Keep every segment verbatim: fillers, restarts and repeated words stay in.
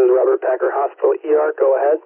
is Robert Packer Hospital E R. Go ahead.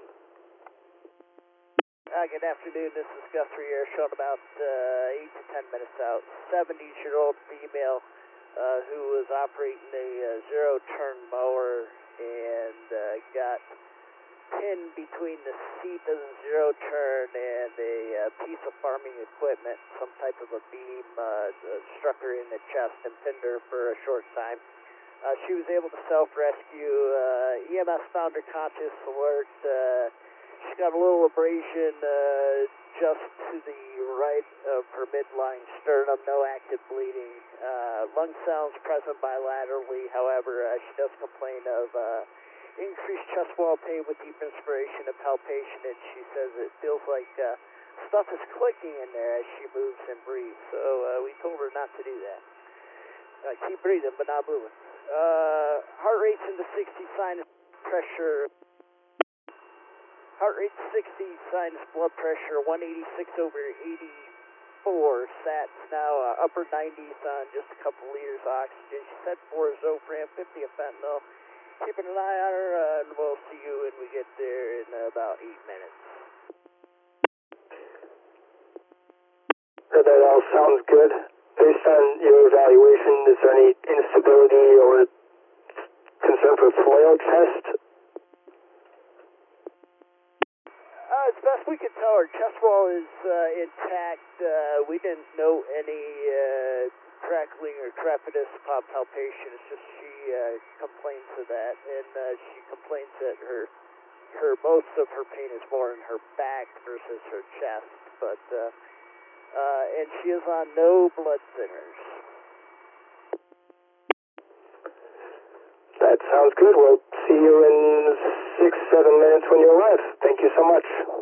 Uh, good afternoon. This is Guthrie here, showing about uh, eight to ten minutes out. seventy-year-old female uh, who was operating a uh, zero-turn mower and uh, got pinned between the seat of the zero-turn and a uh, piece of farming equipment. Some type of a beam uh, struck her in the chest and pinned her for a short time. Uh, she was able to self-rescue. Uh, E M S found her conscious, alert. Uh, She's got a little abrasion uh, just to the right of her midline sternum, no active bleeding. Uh, lung sounds present bilaterally, however, uh, she does complain of uh, increased chest wall pain with deep inspiration and palpation, and she says it feels like uh, stuff is clicking in there as she moves and breathes. So uh, we told her not to do that. Uh, keep breathing, but not moving. Uh, heart rate's in the sixty, sinus pressure. Heart rate sixty, sinus blood pressure one eighty-six over eighty-four, sats now uh, upper nineties on just a couple liters of oxygen. She said four Zofran, fifty of fentanyl. Keeping an eye on her, uh, and we'll see you when we get there in uh, about eight minutes. That all sounds good. Based on your evaluation, is there any instability or concern for flail chest? Uh, as best we could tell, her chest wall is uh, intact. Uh, we didn't note any uh, crackling or crepitus pop palpation. It's just she uh, complains of that, and uh, she complains that her her most of her pain is more in her back versus her chest. But uh, uh, and she is on no blood thinners. That sounds good. We'll see you in six, seven minutes when you arrive. Thank you so much.